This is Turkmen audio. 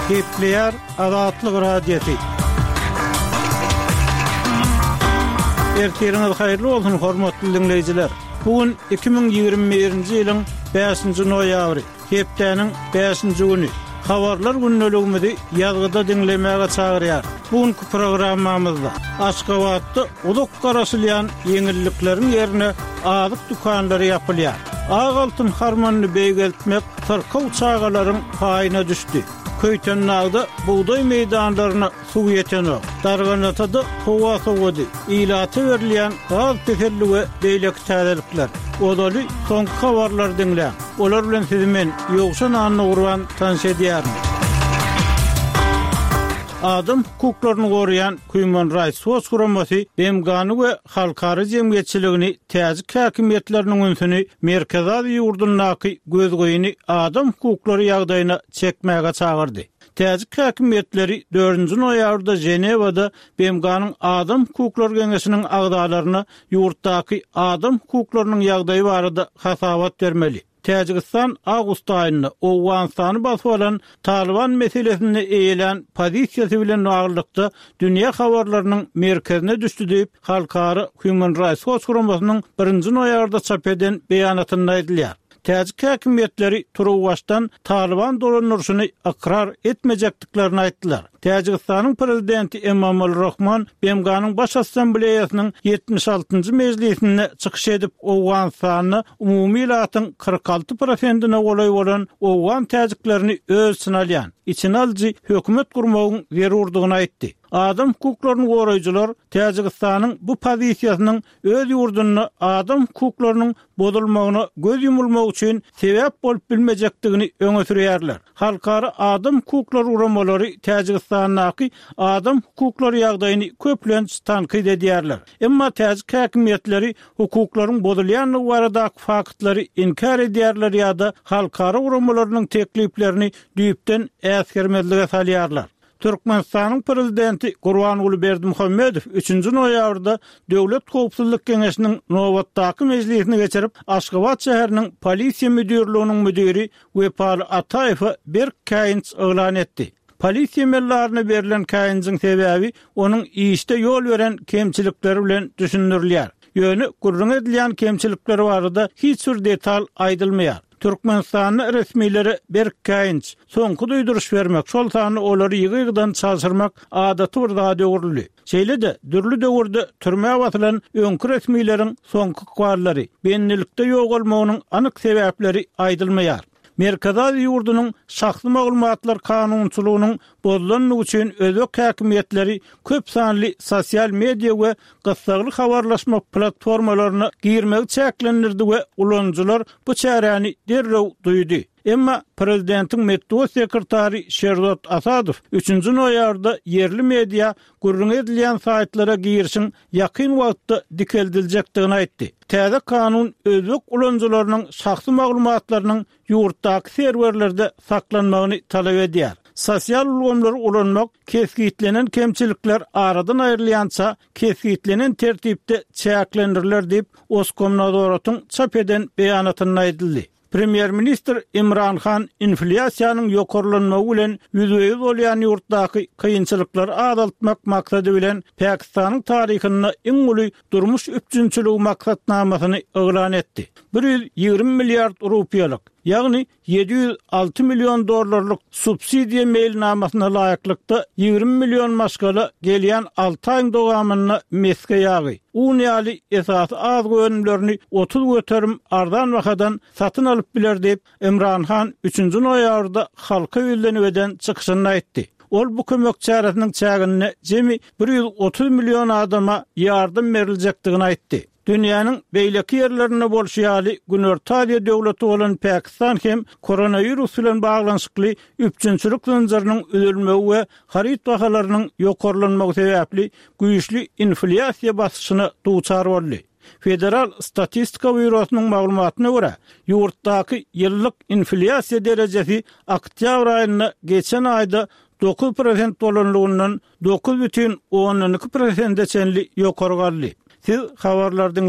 Kepler Azatlyk Radiosu. Ertiriniz hayırlı olsun hormatly dinleyijiler. Bugün 2021-nji ýylyň 5-nji noýabry, hepdeniň 5-nji güni. Habarlar günneligimizi ýazgyda dinlemäge çagyrýar. Bugünkü programmamyzda Aşgabatda uluk garaşylýan ýeňillikleriň ýerine azyk dukanlary ýapylýar. Ağaltyn harmanyny beýgeltmek tyrka uçagalaryň paýyna düşdi. Köytenlerde buğday meydanlarına su yetenok, darganatada hova sowady, ilata berilýän gaz tesellige beýlek täzelikler. Odaly soňky habarlar dinleýän. Olar bilen sizi men ýogşan anyny gurban tanış edýärim. Adam hukuklaryny gorayan Human Rights Watch guramasy BMG'ny we halkary jemgyýetçiligini täzik häkimetleriniň ünsüni merkezi ýurdundaky gözgoýuny adam hukuklary ýagdaýyna çekmäge çagyrdy. Täzik häkimetleri 4-nji noýabrda Jenewada BMG'nyň adam hukuklary geňeşiniň agdalaryna ýurtdaky adam hukuklarynyň ýagdaýy barada hasabat bermeli. Täjikistan awgust aýynda Owganstany basy bolan Taliban meselesini eýelen pozisiýasy bilen aýrylykda dünýä habarlarynyň merkezine düşdi diýip halkary Human Rights Watch guramasynyň 1-nji noýabrda çap eden beýanatynda aýdylýar. Täzik häkimetleri Turowwaşdan Taliban dolanýaryny akrar etmejekdiklerini aýtdylar. Täjikistanyň prezidenti Emomali Rahmon BMG'nyň baş assambleýasynyň 76-njy mejlisine çykyş edip Owganstany umumy ilatyň 46%-ne golay bolan Owgan täjiklerini öz sınalýan, içine alyjy hökümet gurmagyň zerurdygyny aýtdy. Adam hukuklaryny goraýjylar Täjikistanyň bu pozisiýasynyň öz ýurduny adam hukuklarynyň bozulmagyna göz yumulmak üçin sebäp bolup bilmejekdigini öňe sürýärler. Halkary adam hukuklary uramalary Täjikistanyň adam hukuklary ýagdaýyny köplenç tanqid edýärler. Emma täzik häkimetleri hukuklaryň bozulýanlygy barada faktlary inkar edýärler ýa-da halkary uramalarynyň tekliplerini düýpden äsgermezlige salýarlar. Türkmenistanyň prezidenti Gurbanuly Berdimuhammedow 3-nji noýabrda Döwlet Howpsuzlyk Geňeşiniň nowatdaky mejlisini geçirip Aşgabat şäheriniň polisiýa müdürlüğiniň müdiri Wepaly Ataýew bir käýinç elan etdi. Polisiýa mellaryna berilen käýinçiň sebäbi onuň işde ýol beren kemçilikleri bilen düşündirilýär. Ýöne gurrun edilýän kemçilikleri barada hiç bir detal aýdylmaýar. Türkmenistanyň resmileri bir käýinç soňky duýduruş bermek, şol sany olary ýygydan çalşyrmak adaty bir zat öwrüli. Şeýle-de dürli döwürde türmäge batylan öňkü resmileriň soňky kwallary, benlilikde ýok bolmagynyň anyk sebäpleri aýdylmaýar. Merkezi ýurdunyň şahsy maglumatlar kanunçylygynyň bozulanyny üçin özek häkimetleri köp sanly sosial media we gysgaly habarlaşma platformalaryna girmek çäklendirdi we ulanjylar bu çäräni derrew duýdy. Emma prezidentiň medeniýet sekretary Sherzod Asadow 3-nji noýabrda yerli media gurrun edilýän saýtlara girişiň ýakyn wagtda dikeldilejekdigini aýtdy. Täze kanun özek ulanjylarynyň şahsy maglumatlarynyň ýurtdaky serwerlerde saklanmagyny talap edýär. Sosial ulgamlary ulanmak, keskitlenen kemçilikler aradan aýrylýança keskitlenen tertipde çäklendiriler diýip Oskomnadoratyň çap eden beýanatyna aýdyldy. Premier Minister Imran Khan inflasiýanyň ýokarlanmagy bilen ýüzüňiz bolýan ýurtdaky kynçylyklar azaltmak maksady bilen Pakistanyň taryhyna iň uly durmuş üçinçiligi maksatnamasyny elan etdi. 120 milliard rupiýalyk, ýagny 706 milyon dollarlyk subsidiýa mailnamasyna laýyklykda 20 milyon maşgala gelýän 6 aýyň dowamyna meske ýagy. Uniýaly esasy az önümlerini 30 göterim ardan wakadan satyn alyp biler diýip Imran Khan 3-nji noýabrda halka ýönelenýän çykyşyny aýtdy. Ol bu kömek çäresiniň çägini jemi 130 milyon adama ýardym beriljekdigini aýtdy. Dünýäniň beýleki ýerlerine bolşýaly Günortaýa döwleti bolan Pakistan hem koronavirus bilen baglanyşykly üçinçilik zanjarynyň üzülmegi we harit bahalarynyň ýokarlanmagy sebäpli güýçli inflasiýa basyşyna duçar boldy. Federal Statistika Bürosynyň maglumatyna görä, ýurtdaky ýyllyk inflasiýa derejesi oktyabr aýyna geçen aýda 9% bolanlygyndan 9,12%-e çenli ýokary galdy. Siz habarlardan